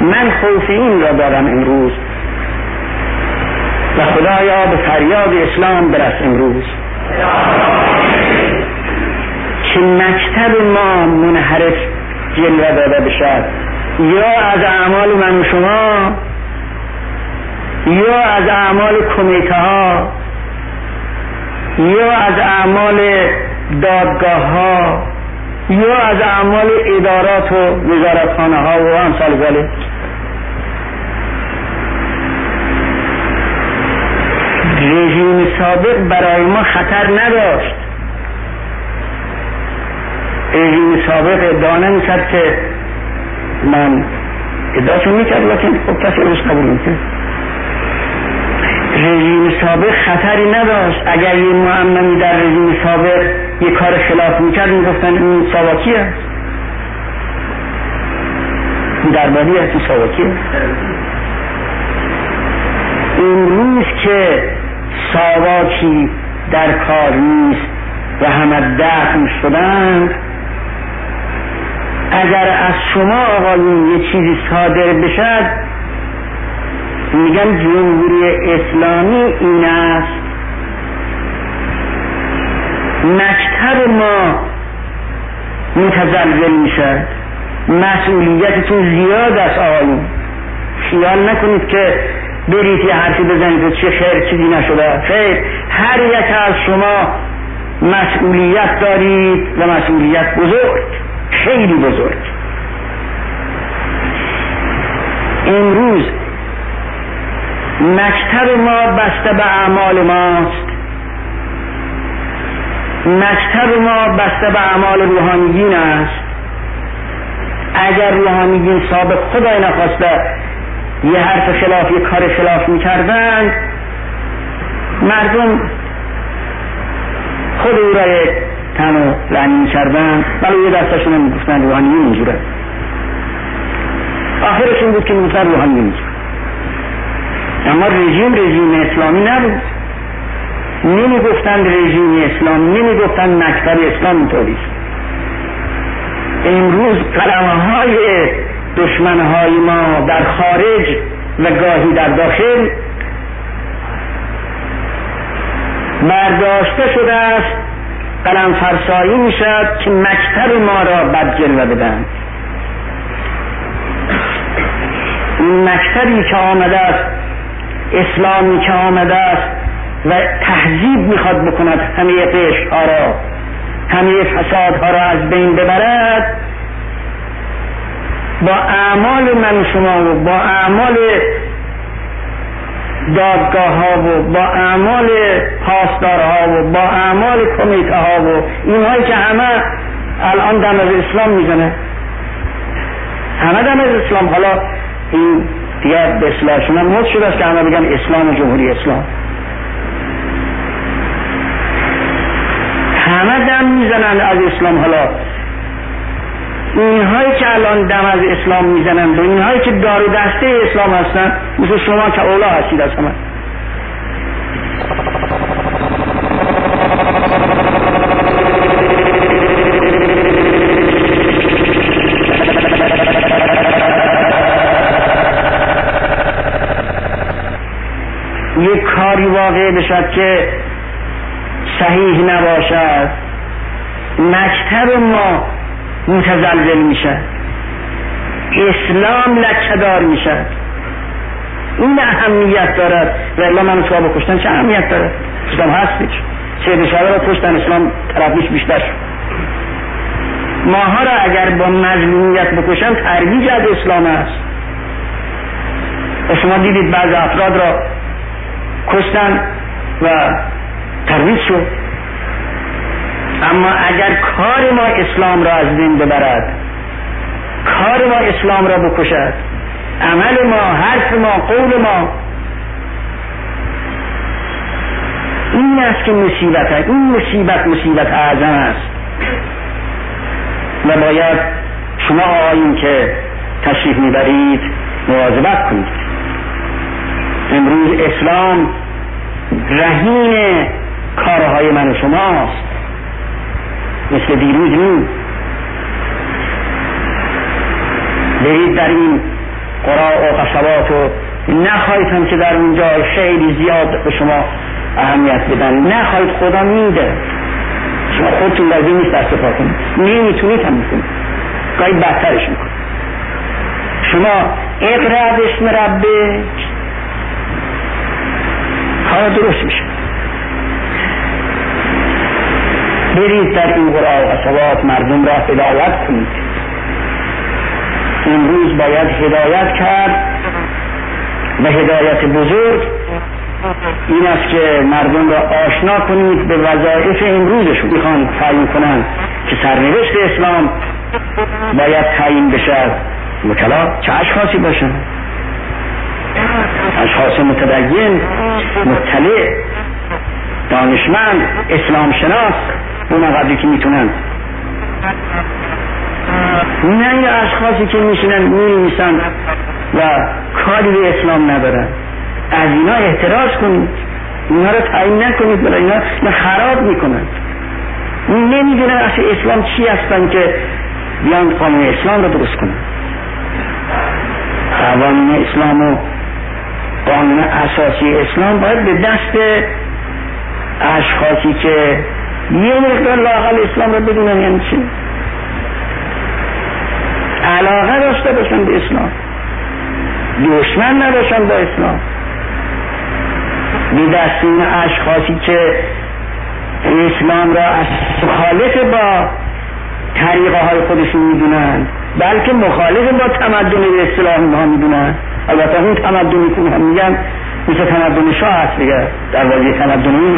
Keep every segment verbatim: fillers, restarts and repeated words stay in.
من خوف این را دارم امروز و خدایا به فریاد اسلام برس امروز که مکتب ما منحرف جلوه داده بشد، یا از اعمال من و شما یا از اعمال کمیته ها یا از اعمال دادگاه ها یا از اعمال ادارات و وزارتخانه ها و امثال ذلک. رژیم سابق برای ما خطر نداشت. رژیم سابق ادعا نمی‌کرد که من ادعاشون میکرد لیکن خب کسی روش قبول میکرد. رژیم سابق خطری نداشت. اگر یه معممی در رژیم سابق یه کار خلاف میکرد میگفتن این ساواکی هست، این درباری هست، این ساواکی هست. امروز که ساواکی در کار نیست و همه دفن شدند، اگر از شما آقایون یه چیزی صادر بشد میگن جمهوری اسلامی این است. مکتب ما متزلزل میشد. مسئولیتتون زیاد است آقایون. خیال نکنید که برید یه حرفی بزنید و چه خیر چیزی نشده. خیر، هر یک از شما مسئولیت دارید و مسئولیت بزرگ، خیلی بزرگ. امروز مکتب ما بسته به اعمال ماست. مکتب ما بسته به اعمال روحانیین است. اگر روحانیین سابق خدای نخواسته یه حرف خلاف، یه کار خلاف میکردن، مردم خود او را یک تن و لعنی میکردن، ولی یه دستشون هم میگفتن روحانیین اینجوره. آخرشون بود که میگفتن روحانیین اینجوره. اما رژیم رژیم اسلامی نبود. نمیگفتن رژیم اسلامی، نمیگفتن مکتب اسلام اینطوری. امروز قلمهای دشمنهای ما در خارج و گاهی در داخل برداشته شده است، قلم فرسایی می شد که مکتب ما را بد جلوه بدن. این مکتبی که آمده است، اسلامی که آمده است و تهذیب میخواد بکند همه قشرها را، همه فسادها را از بین ببرد، با اعمال من شما و با اعمال دادگاه ها و با اعمال پاسدارها و با اعمال کمیته ها و اینهایی که همه الان دم از اسلام میزنه، همه دم از اسلام. حالا این دیگه به اصلاحشون هم مد شده است که همه بگن اسلام و جمهوری اسلام. همه دم میزنند از اسلام. حالا اینهایی که الان دم از اسلام میزنند و اینهایی که دار و دسته اسلام هستند، مثل شما که اولا هستید از همه. یک کاری واقع بشد که صحیح نباشد، مکتب ما متزلزل میشه، اسلام لکه‌دار میشه. این اهمیت دارد. و الا من تو با کشتن چه اهمیت داره؟ اسلام هستش. چه بشاره را کشتن، اسلام طرفش بیشتر شد. ماها را اگر با مظلومیت بکشن ترویج از اسلام است. و شما دیدید بعض افراد را کشتن و ترویج شد. اما اگر کار ما اسلام را از بین ببرد، کار ما اسلام را بکشد، عمل ما، حرف ما، قول ما، این است که مصیبت است. این مصیبت مصیبت اعظم است و باید شما آقایون که تشریف میبرید مواظبت کنید. امروز اسلام رهین کارهای من و شماست، مثل دیروز نیست. برید در این قرا و قصبات و نخواهید هم که در اونجا خیلی زیاد به شما اهمیت بدن، نخواهید، خدا میده، شما خودتون لازم نیست استفاده کنید، نمیتونید هم میکنید، گاهی بدترش میکنید. شما اقرأ باسم ربک کار درست میشه. برید در این قرآن و قصبات مردم را هدایت کنید. امروز باید هدایت کرد به هدایت بزرگ این است که مردم را آشنا کنید به وظایف امروزشون. میخوان تعیین کنند که سرنوشت اسلام باید تعیین بشه، وکلا چه اشخاصی باشن؟ اشخاص متدین، مطلع، دانشمند، اسلام شناس، اون قدری که میتونن، نه این اشخاصی که میشنن می‌نویسن و کاری به اسلام ندارن. از اینا احتراز کنید، اینا رو تعیین نکنید، برای اینا اینا خراب میکنن. نمیدونن اصلا اسلام چی هستن که بیان قانون اسلام رو درست کنن. قوانین اسلام و قانون اساسی اسلام باید به دست اشخاصی که یه مقدار لااقل اسلام رو بدونن یعنی چی، علاقه داشته باشن به اسلام، دشمن نباشن با اسلام، به دست این اشخاصی که اسلام را از مخالف با طریقه های خودشون میدونن، بلکه مخالف با تمدن به اصطلاح اینها میدونن. البته اون تمدنی که هم میگن مثل تمدن شاه هست دیگه، در واقع تمدنی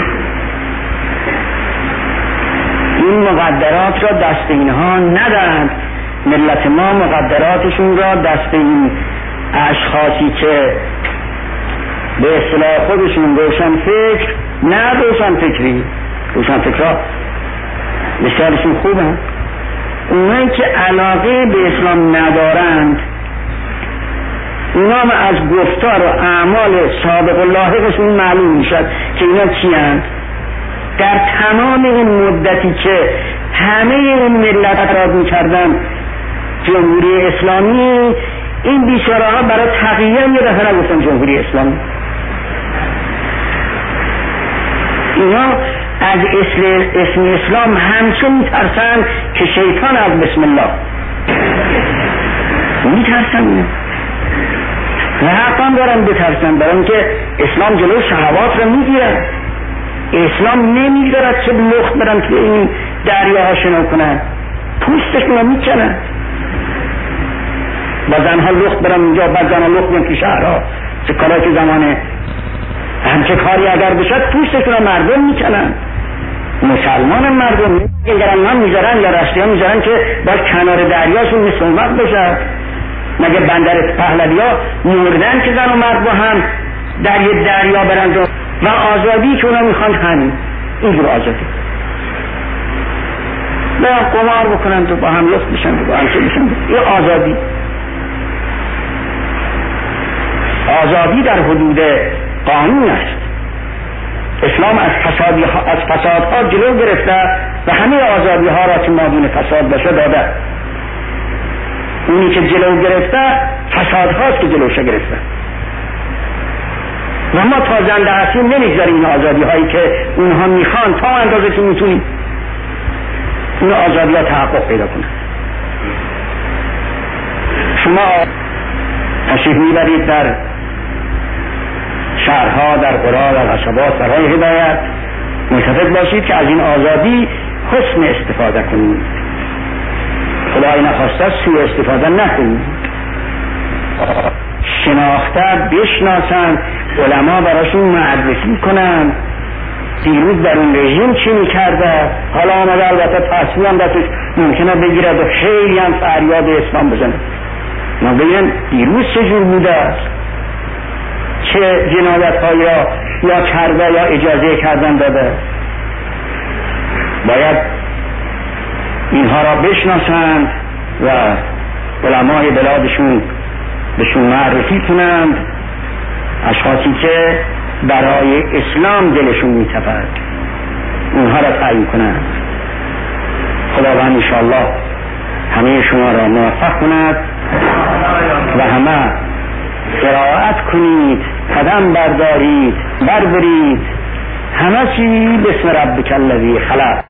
این مقدرات را دست اینها ندهند. ملت ما مقدراتشون را دست این اشخاصی که به اصطلاح خودشون روشن فکر، نه روشن فکری، روشن فکرها بسیارشون خوبن، اونایی که علاقه به اسلام ندارند اونا هم از گفتار و اعمال سابق و لاحقشون معلوم میشد که اینا چی هستند. در تمام این مدتی که همه این ملت اعتراض میکردن جمهوری اسلامی، این بیچاره ها برای تقیه یه دفعه نگفتن جمهوری اسلامی. اینا از اسم اسلام همچون میترسن که شیطان از بسم الله میترسن و حقا دارن بترسن، برای اینکه اسلام جلو شهوات رو میگیره. اسلام نمیگذارد که لخت برن که این دریاها شنا کنن، پوستشون رو میکنن. با زنها لخت برن اونجا، بعد زنها لخت برن که شهرها چه کارا که زمانه همچه کاری اگر بشد پوستشون رو مردم میکنن. مسلمان مردم اگر هم میذارن یا رشتی ها میذارن که باید کنار دریاشون مسلمت بشد. مگه بندر پهلوی ها مردن که زن و مرد با هم در یه دریا برند و آزادی که اونا میخوان همین اینجور آزادی باید قمار بکنند و با هم لفت بشند و با هم چه بشند. این آزادی آزادی در حدود قانون است. اسلام از فسادی ها از فسادها جلو گرفته و همه آزادی ها را که مادون فساد باشه داده. اونی که جلو گرفته فساد هاست که جلوشه گرفته و ما تا زنده هستیم نمیگذاریم این آزادی هایی که اونها میخوان تا اندازه که میتونیم این آزادی ها تحقق پیدا کنن. شما تشریف میبرید در شهرها، در قرى، در قصبات برای هدایت، ملتفت باشید که از این آزادی حسن استفاده کنید. خدای نخواسته سوء استفاده نکنید. شناخته بشناسن، علما براشون معرفی کنن دیروز در اون رژیم چی میکرده، حالا آمده البته تصمیم هم دستش ممکنه بگیرد و خیلی هم فریاد اسلام بزنه. ما بگیم دیروز چجور بوده، چه جنایت هایی را یا کرده یا اجازه کردن داده. باید اینها را بشناسند و علمای بلادشون بهشون معرفی کنند، اشخاصی که برای اسلام دلشون میتپد اونها را تعیین کنند. خداوند انشاءالله همه شما را موفق کند و همه قصد کنید، قدم بردارید، بربرید، همه چی بسم ربک الذی خلق.